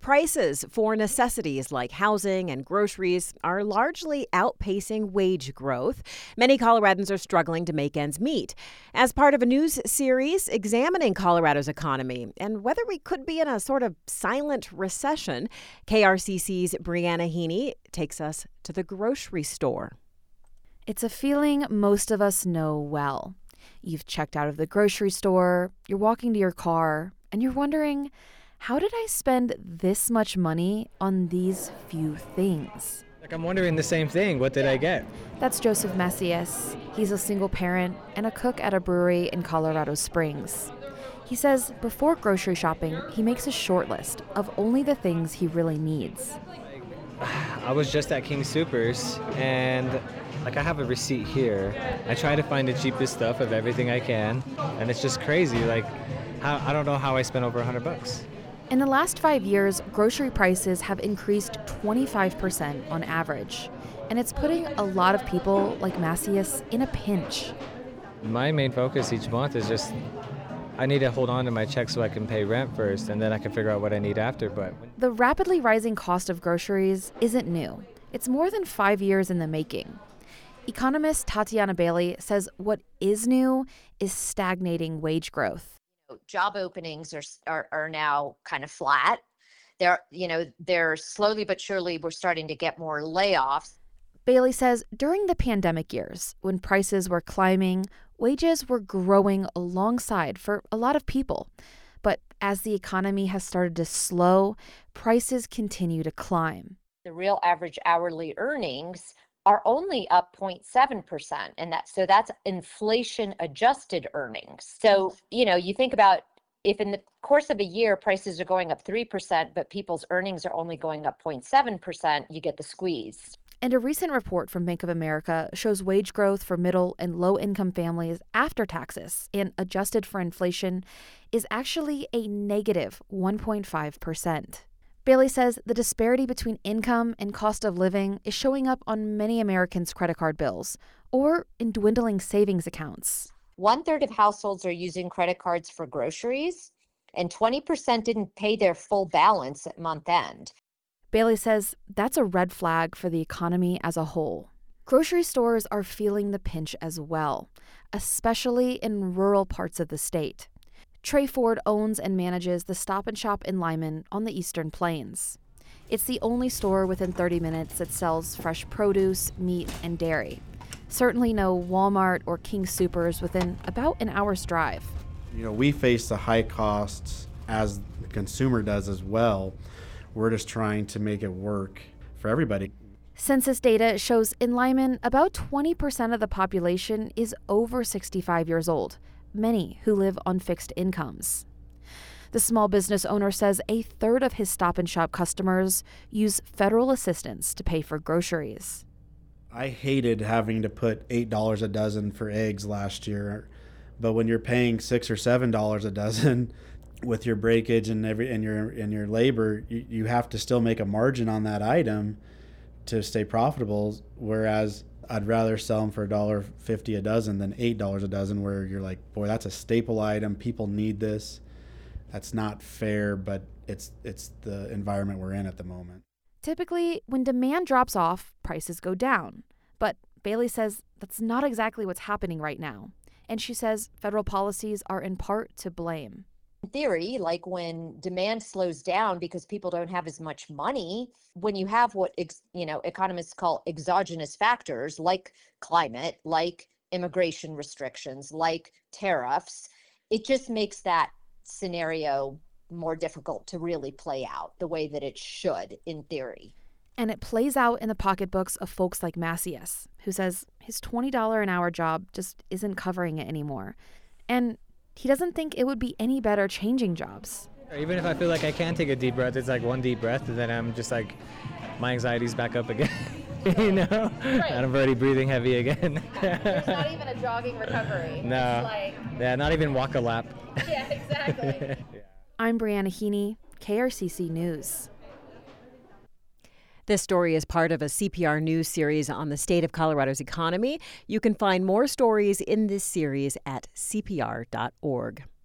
Prices for necessities like housing and groceries are largely outpacing wage growth. Many Coloradans are struggling to make ends meet. As part of a news series examining Colorado's economy and whether we could be in a sort of silent recession, KRCC's Brianna Heaney takes us to the grocery store. It's a feeling most of us know well. You've checked out of the grocery store, you're walking to your car, and you're wondering, how did I spend this much money on these few things? I'm wondering the same thing. What did I get? That's Joseph Macias. He's a single parent and a cook at a brewery in Colorado Springs. He says before grocery shopping, he makes a short list of only the things he really needs. I was just at King Soopers, and I have a receipt here. I try to find the cheapest stuff of everything I can, and it's just crazy. I don't know how I spent over $100. In the last 5 years, grocery prices have increased 25% on average, and it's putting a lot of people like Macias in a pinch. My main focus each month is just I need to hold on to my check so I can pay rent first, and then I can figure out what I need after. But the rapidly rising cost of groceries isn't new. It's more than 5 years in the making. Economist Tatiana Bailey says what is new is stagnating wage growth. Job openings are now kind of flat. They're slowly but surely we're starting to get more layoffs. Bailey says during the pandemic years, when prices were climbing, wages were growing alongside for a lot of people. But as the economy has started to slow, prices continue to climb. The real average hourly earnings are only up 0.7%. And that's inflation adjusted earnings. So, you think about if in the course of a year, prices are going up 3%, but people's earnings are only going up 0.7%, you get the squeeze. And a recent report from Bank of America shows wage growth for middle and low income families after taxes and adjusted for inflation is actually a negative 1.5%. Bailey says the disparity between income and cost of living is showing up on many Americans' credit card bills or in dwindling savings accounts. 1/3 of households are using credit cards for groceries, and 20% didn't pay their full balance at month end. Bailey says that's a red flag for the economy as a whole. Grocery stores are feeling the pinch as well, especially in rural parts of the state. Trey Ford owns and manages the Stop and Shop in Lyman on the Eastern Plains. It's the only store within 30 minutes that sells fresh produce, meat, and dairy. Certainly no Walmart or King Soopers within about an hour's drive. We face the high costs as the consumer does as well. We're just trying to make it work for everybody. Census data shows in Lyman, about 20% of the population is over 65 years old, many who live on fixed incomes. The small business owner says a third of his Stop and Shop customers use federal assistance to pay for groceries. I hated having to put $8 a dozen for eggs last year, but when you're paying $6 or $7 a dozen with your breakage and your labor, you have to still make a margin on that item to stay profitable, whereas I'd rather sell them for $1.50 a dozen than $8 a dozen, where you're like, boy, that's a staple item. People need this. That's not fair, but it's the environment we're in at the moment. Typically, when demand drops off, prices go down. But Bailey says that's not exactly what's happening right now. And she says federal policies are in part to blame. In theory, like when demand slows down because people don't have as much money, when you have what economists call exogenous factors like climate, like immigration restrictions, like tariffs, it just makes that scenario more difficult to really play out the way that it should in theory. And it plays out in the pocketbooks of folks like Macias, who says his $20 an hour job just isn't covering it anymore. And he doesn't think it would be any better changing jobs. Even if I feel like I can take a deep breath, it's like one deep breath, and then I'm just like, my anxiety's back up again, Right. And I'm already breathing heavy again. There's not even a jogging recovery. No. Yeah, not even walk a lap. Yeah, exactly. I'm Brianna Heaney, KRCC News. This story is part of a CPR News series on the state of Colorado's economy. You can find more stories in this series at cpr.org.